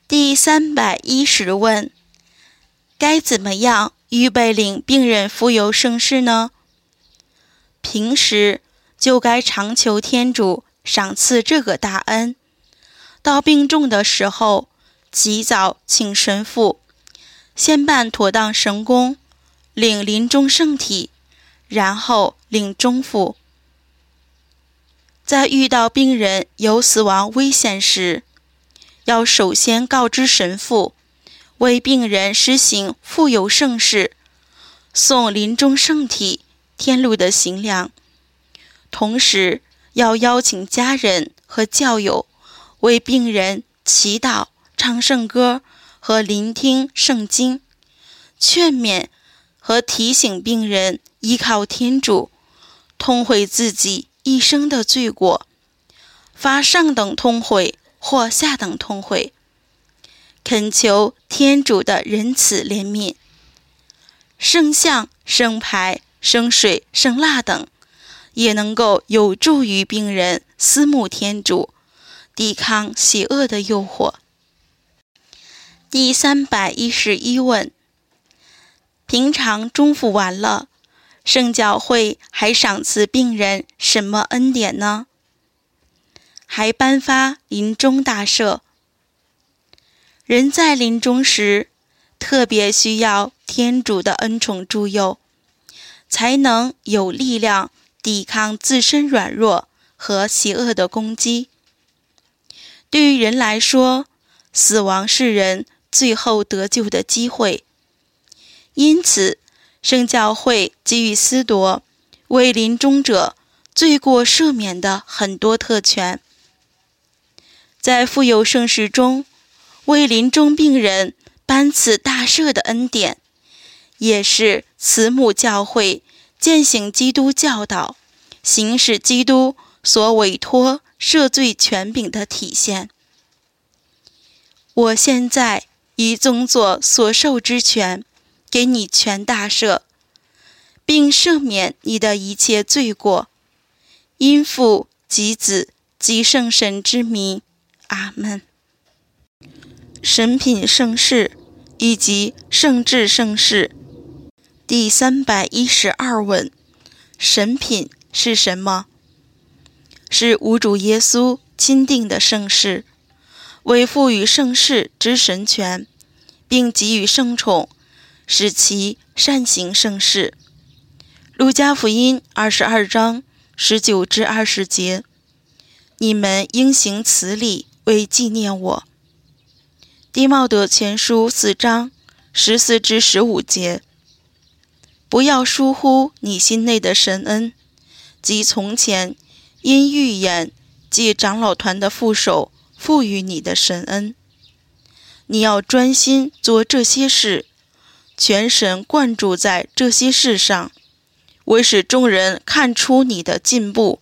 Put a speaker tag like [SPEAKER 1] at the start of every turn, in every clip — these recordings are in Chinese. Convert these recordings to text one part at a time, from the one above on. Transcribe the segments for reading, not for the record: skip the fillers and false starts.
[SPEAKER 1] 第310问：该怎么样预备领病人傅油圣事呢？平时就该常求天主赏赐这个大恩，到病重的时候，及早请神父先办妥当神功，领临终圣体，然后领中傅。在遇到病人有死亡危险时，要首先告知神父，为病人施行傅油圣事，送临终圣体天路的行粮。同时要邀请家人和教友为病人祈祷、唱圣歌和聆听圣经，劝勉和提醒病人依靠天主，痛悔自己一生的罪过，发上等痛悔或下等痛悔，恳求天主的仁慈怜悯。圣香、圣牌、圣水、圣蜡等也能够有助于病人思慕天主，抵抗邪恶的诱惑。第311问：平常中傅完了，圣教会还赏赐病人什么恩典呢？还颁发临终大赦。人在临终时，特别需要天主的恩宠助佑，才能有力量抵抗自身软弱和邪恶的攻击。对于人来说，死亡是人最后得救的机会，因此圣教会给予司铎为临终者罪过赦免的很多特权。在傅油圣事中，为临终病人颁赐大赦的恩典，也是慈母教会践行基督教导、行使基督所委托赦罪权柄的体现。我现在以宗座所受之权，给你全大赦，并赦免你的一切罪过，因父及子及圣神之名，阿们。神品圣事以及圣至圣事。第312问：神品是什么？是无主耶稣钦定的圣事，为赋予圣事之神权，并给予圣宠，使其善行圣事。路加福音22章19至20节：你们应行此礼，为纪念我。弟茂德前书4章14至15节：不要疏忽你心内的神恩，即从前因预言借长老团的副手赋予你的神恩。你要专心做这些事，全神贯注在这些事上，为使众人看出你的进步。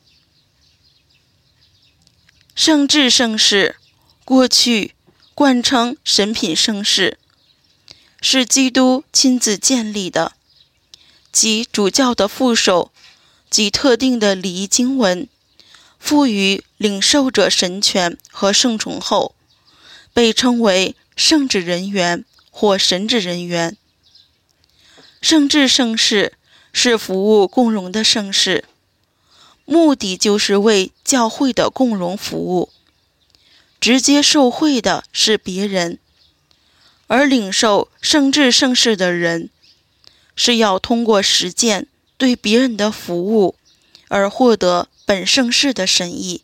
[SPEAKER 1] 圣至圣事过去冠称神品圣事，是基督亲自建立的，即主教的副手及特定的礼仪经文赋予领受者神权和圣宠后，被称为圣职人员或神职人员。圣至圣事是服务共荣的圣事，目的就是为教会的共荣服务，直接受惠的是别人，而领受圣至圣事的人是要通过实践对别人的服务而获得本圣事的神意。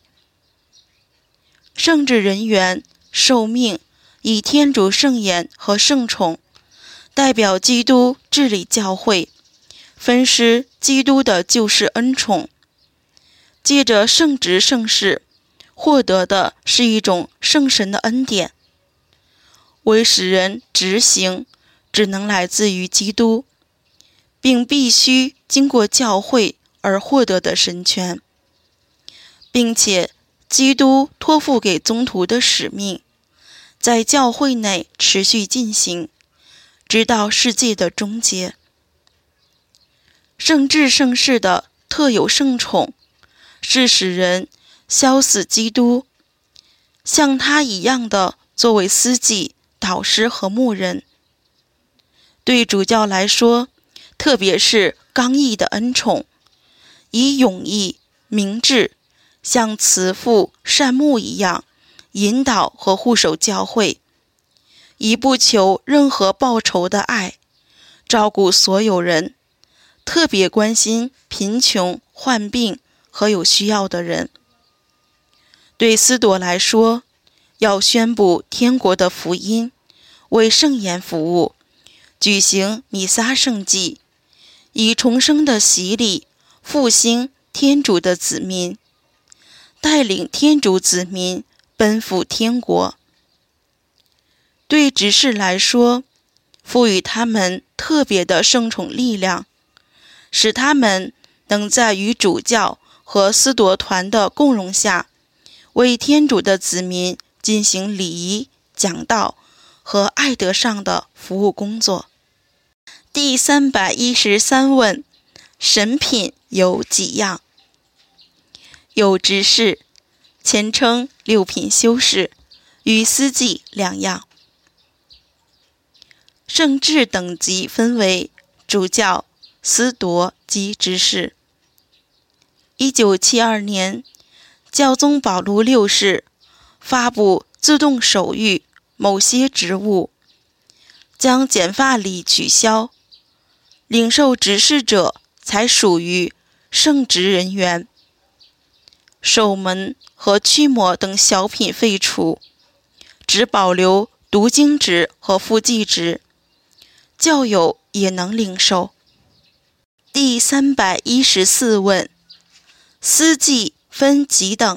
[SPEAKER 1] 圣职人员受命以天主圣言和圣宠代表基督治理教会，分施基督的救世恩宠，借着圣职圣事获得的是一种圣神的恩典，为使人执行只能来自于基督，并必须经过教会而获得的神权，并且基督托付给宗徒的使命在教会内持续进行，直到世界的终结。圣至圣事的特有圣宠是使人消死基督，像他一样的作为司祭导师和牧人。对主教来说，特别是刚毅的恩宠，以勇毅、明智，像慈父善牧一样引导和护守教会，以不求任何报酬的爱照顾所有人，特别关心贫穷、患病和有需要的人。对司铎来说，要宣布天国的福音，为圣言服务，举行弥撒圣祭，以重生的洗礼复兴天主的子民，带领天主子民奔赴天国。对执事来说，赋予他们特别的圣宠力量，使他们能在与主教和司铎团的共融下，为天主的子民进行礼仪、讲道和爱德上的服务工作。第313问：神品有几样？有执事，前称六品修士，与司祭2样。圣制等级分为主教、司铎及执事。1972年，教宗保禄6世发布自动手谕某些职务，将简发礼取消，领受执事者才属于圣职人员。守门和驱魔等小品废除，只保留读经职和副祭职，教友也能领受。第314问：司祭分几等？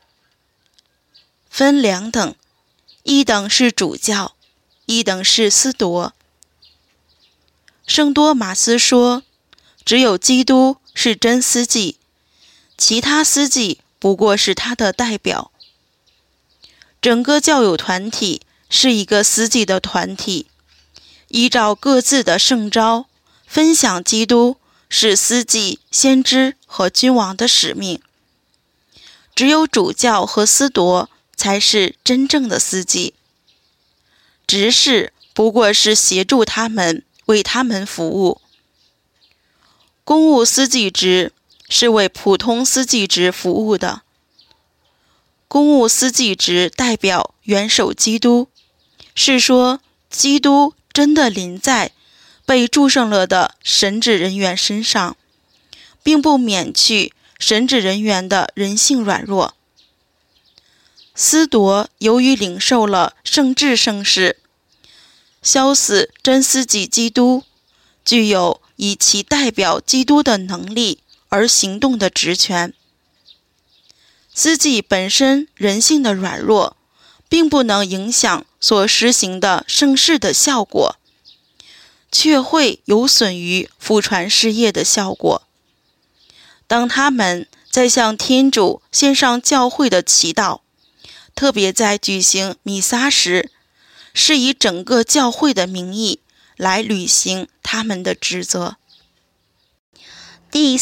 [SPEAKER 1] 分2等，一等是主教，一等是司铎。圣多马斯说，只有基督是真司祭，其他司祭不过是他的代表。整个教友团体是一个司祭的团体，依照各自的圣召，分享基督是司祭、先知和君王的使命。只有主教和司铎才是真正的司祭，执事不过是协助他们，为他们服务。公务司祭职是为普通司祭职服务的。公务司祭职代表元首基督，是说基督真的临在被祝圣了的神职人员身上，并不免去神职人员的人性软弱。司铎由于领受了圣至圣事，消死真司祭基督，具有以其代表基督的能力而行动的职权。司祭本身人性的软弱，并不能影响所实行的圣事的效果，却会有损于福传事业的效果。当他们在向天主献上教会的祈祷，特别在举行弥撒时，是以整个教会的名义来履行他们的职责。第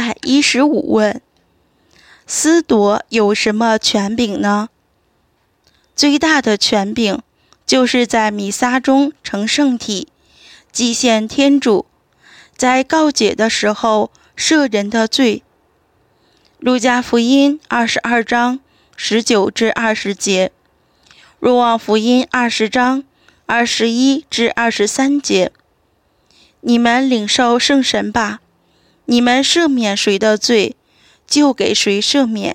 [SPEAKER 1] 315问：司铎有什么权柄呢？最大的权柄就是在弥撒中呈圣体，祭献天主，在告解的时候赦人的罪。路加福音22章19至20节，若望福音20章21至23节。你们领受圣神吧，你们赦免谁的罪，就给谁赦免。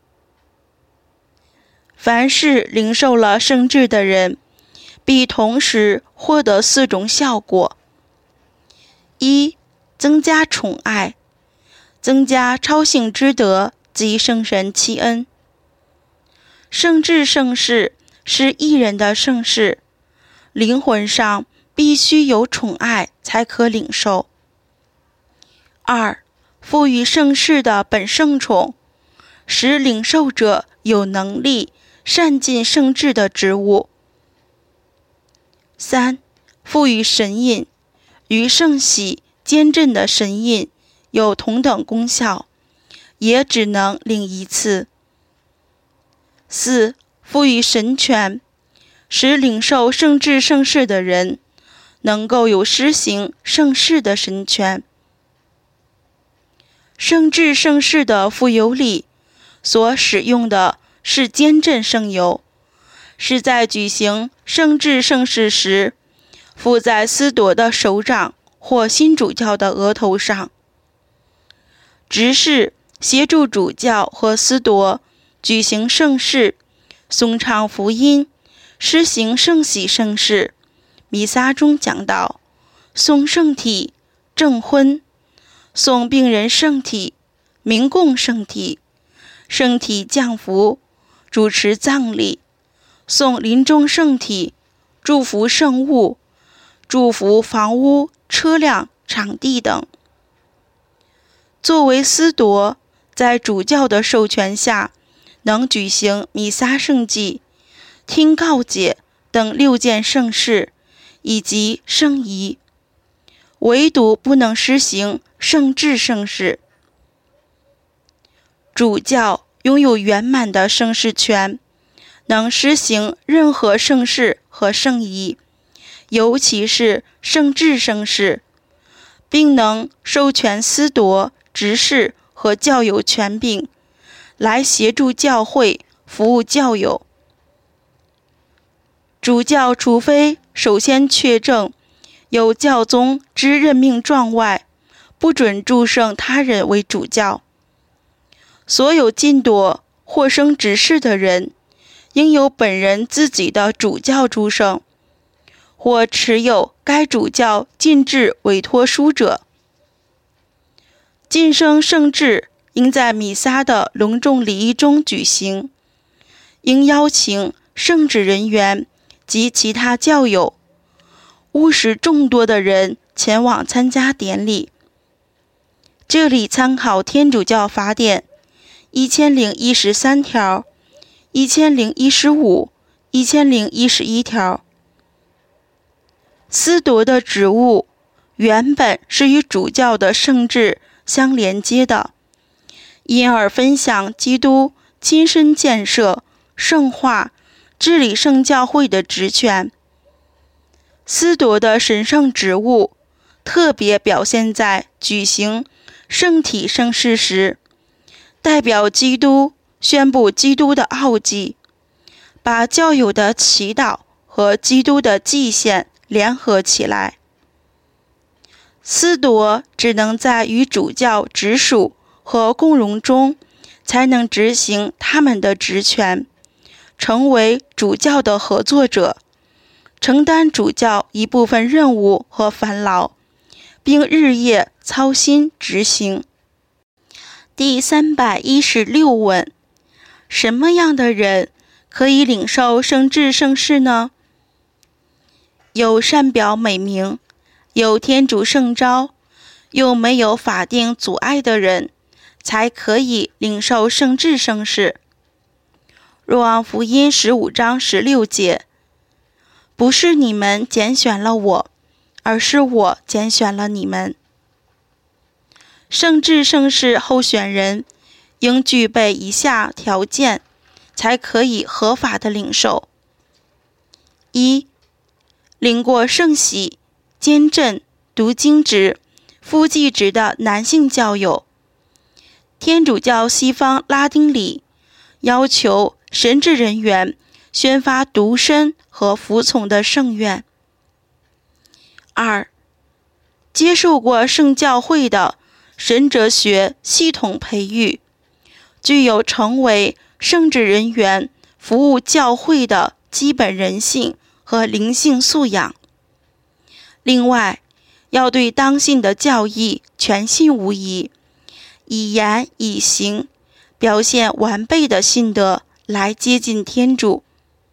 [SPEAKER 1] 凡是领受了圣制的人，必同时获得4种效果：一、增加宠爱，增加超性之德及圣神七恩。圣制圣事是义人的圣事，灵魂上必须有宠爱才可领受。二、赋予圣事的本圣宠，使领受者有能力善尽圣制的职务。三、赋予神印，与圣喜坚振的神印有同等功效，也只能领一次。四、赋予神权， 使领受圣至圣事的人能够有施行圣事的神权。圣至圣事的傅油里所使用的是坚振圣油，是在举行圣至圣事时附在司铎的手掌或新主教的额头上。执事协助主教和司铎举行圣事，颂唱福音，施行圣洗圣事，弥撒中讲道，送圣体，证婚，送病人圣体，明供圣体，圣体降福，主持葬礼，送临终圣体，祝福圣物，祝福房屋、车辆、场地等。作为司铎，在主教的授权下，能举行弥撒圣祭、听告解等6件圣事以及圣仪，唯独不能施行圣至圣事。主教拥有圆满的圣事权，能施行任何圣事和圣仪，尤其是圣至圣事，并能授权司铎、执事和教友权柄来协助教会服务教友。主教除非首先确证有教宗之任命状外，不准祝圣他人为主教。所有进铎或升执事的人，应由本人自己的主教祝圣，或持有该主教进制委托书者。晋升圣制应在弥撒的隆重礼仪中举行，应邀请圣职人员及其他教友，务使众多的人前往参加典礼。这里参考天主教法典1013条、1015、1011条。司铎的职务原本是与主教的圣制相连接的，因而分享基督亲身建设、圣化、治理圣教会的职权。司铎的神圣职务特别表现在举行圣体圣事时，代表基督宣布基督的奥迹，把教友的祈祷和基督的祭献联合起来。司铎只能在与主教直属和共荣中才能执行他们的职权，成为主教的合作者，承担主教一部分任务和烦劳，并日夜操心执行。第316问：什么样的人可以领受圣至圣事呢？有善表美名，有天主圣召，又没有法定阻碍的人，才可以领受圣至圣事。若望福音15章16节：不是你们拣选了我，而是我拣选了你们。圣至圣事候选人应具备以下条件，才可以合法的领受：一、领过圣洗、监正、读经职、夫祭职的男性教友。天主教西方拉丁礼要求神职人员宣发独身和服从的圣愿。二、接受过圣教会的神哲学系统培育，具有成为圣职人员服务教会的基本人性和灵性素养。另外，要对当信的教义全信无疑，以言以行表现完备的信德来接近天主。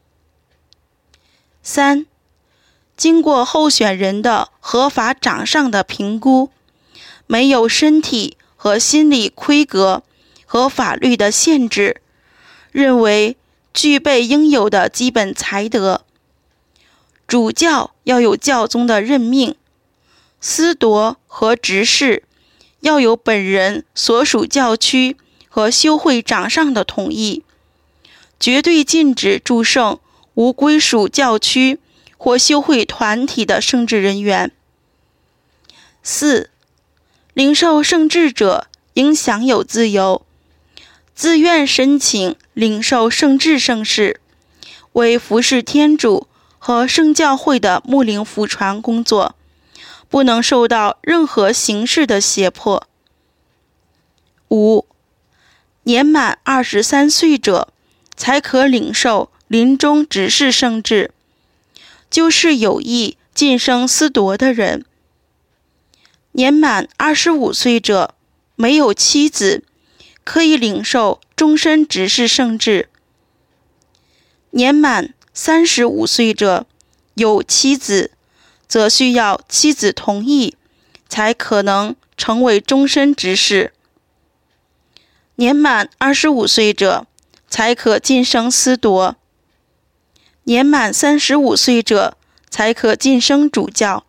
[SPEAKER 1] 三、经过候选人的合法长上的评估，没有身体和心理规格和法律的限制，认为具备应有的基本才德。主教要有教宗的任命，司铎和执事要有本人所属教区和修会长上的同意，绝对禁止祝圣无归属教区或修会团体的圣职人员。4. 领受圣职者应享有自由，自愿申请领受圣职圣事，为服侍天主和圣教会的牧灵福传工作，不能受到任何形式的胁迫。5. 年满23岁者才可领受临终执事圣职，就是有意晋升司铎的人。年满25岁者没有妻子，可以领受终身执事圣职。年满35岁者有妻子，则需要妻子同意，才可能成为终身执事。年满25岁者才可晋升司铎。年满35岁者才可晋升主教。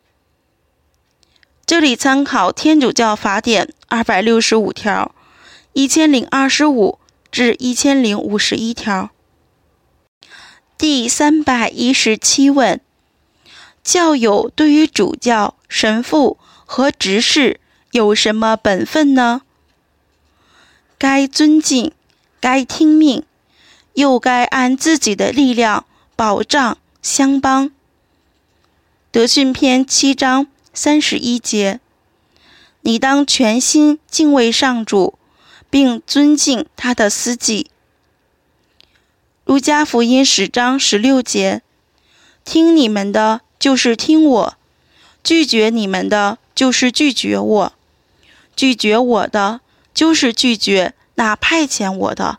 [SPEAKER 1] 这里参考天主教法典265条、1025至1051条。第317问：教友对于主教、神父和执事有什么本分呢？该尊敬，该听命，又该按自己的力量保障相帮。德训篇7章31节，你当全心敬畏上主，并尊敬他的司祭。路加福音10章16节，听你们的就是听我，拒绝你们的就是拒绝我，拒绝我的就是拒绝那派遣我的。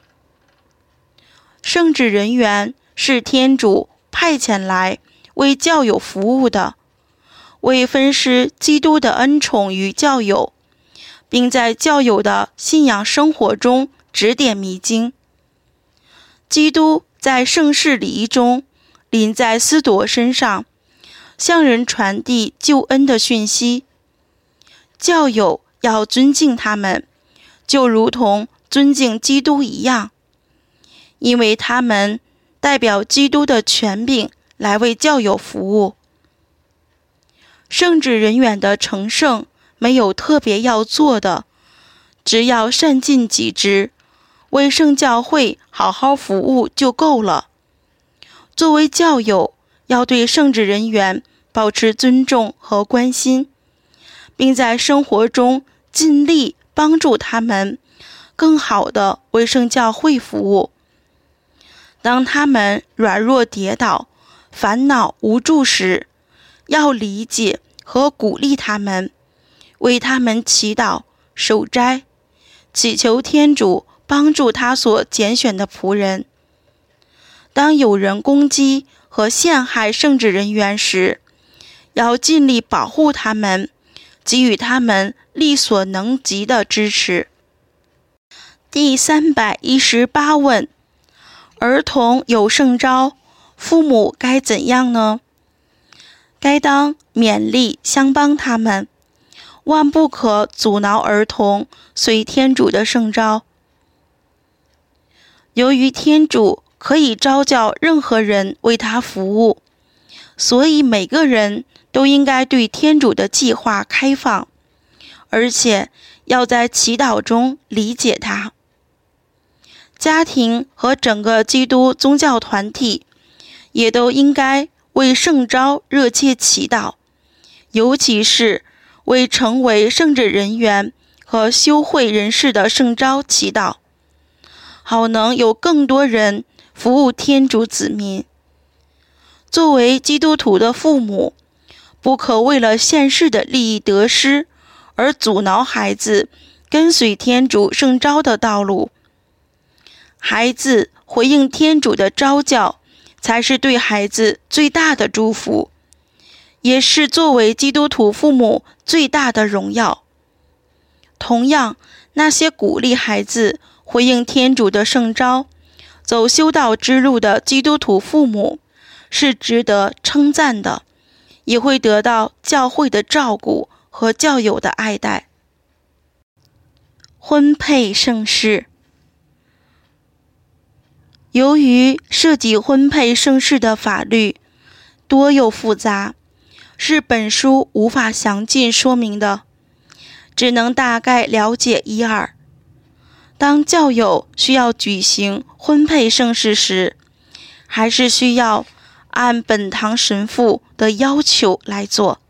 [SPEAKER 1] 圣职人员是天主派遣来为教友服务的，为分施基督的恩宠于教友，并在教友的信仰生活中指点迷津。基督在圣事礼仪中临在司铎身上，向人传递救恩的讯息。教友要尊敬他们，就如同尊敬基督一样，因为他们代表基督的权柄来为教友服务。圣职人员的成圣没有特别要做的，只要善尽己职，为圣教会好好服务就够了。作为教友，要对圣职人员保持尊重和关心，并在生活中尽力帮助他们更好地为圣教会服务。当他们软弱跌倒、烦恼无助时，要理解和鼓励他们，为他们祈祷、守斋，祈求天主帮助他所拣选的仆人。当有人攻击和陷害圣职人员时，要尽力保护他们，给予他们力所能及的支持。第318问：儿童有圣召，父母该怎样呢？该当勉励相帮他们，万不可阻挠儿童随天主的圣召。由于天主可以召叫任何人为他服务，所以每个人都应该对天主的计划开放，而且要在祈祷中理解他。家庭和整个基督宗教团体也都应该为圣召热切祈祷，尤其是为成为圣职人员和修会人士的圣召祈祷，好能有更多人服务天主子民。作为基督徒的父母，不可为了现世的利益得失而阻挠孩子跟随天主圣召的道路。孩子回应天主的召叫，才是对孩子最大的祝福，也是作为基督徒父母最大的荣耀。同样，那些鼓励孩子回应天主的圣召，走修道之路的基督徒父母，是值得称赞的，也会得到教会的照顾和教友的爱戴。婚配圣事， 由于涉及婚配圣事的法律多有复杂，是本书无法详尽说明的，只能大概了解一二。当教友需要举行婚配圣事时，还是需要按本堂神父的要求来做。